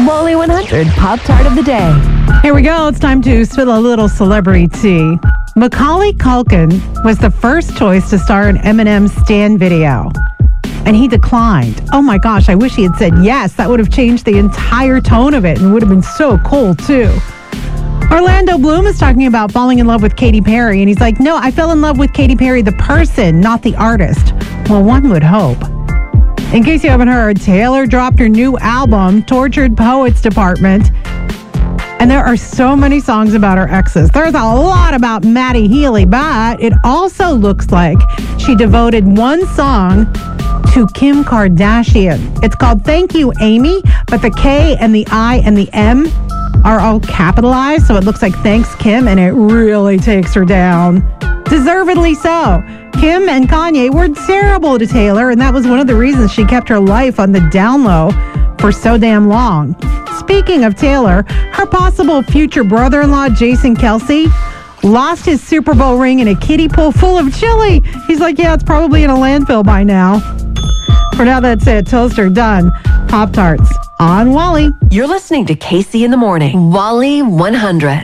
Wally 100 Pop-Tart of the Day. Here we go. It's time to spill a little celebrity tea. Macaulay Culkin was the first choice to star in Eminem's Stan video. And he declined. Oh my gosh, I wish he had said yes. That would have changed the entire tone of it and would have been so cool too. Orlando Bloom is talking about falling in love with Katy Perry. And he's like, no, I fell in love with Katy Perry, the person, not the artist. Well, one would hope. In case you haven't heard, Taylor dropped her new album, Tortured Poets Department. And there are so many songs about her exes. There's a lot about Maddie Healy, but it also looks like she devoted one song to Kim Kardashian. It's called Thank You, Amy, but the K and the I and the M are all capitalized, so it looks like Thanks, Kim, and it really takes her down. Deservedly so. Kim and Kanye were terrible to Taylor, and that was one of the reasons she kept her life on the down low for so damn long. Speaking of Taylor, her possible future brother-in-law, Jason Kelce, lost his Super Bowl ring in a kiddie pool full of chili. He's like, yeah, it's probably in a landfill by now. For now, that's it. Toaster done. Pop-Tarts on Wally. You're listening to Casey in the Morning. Wally 100.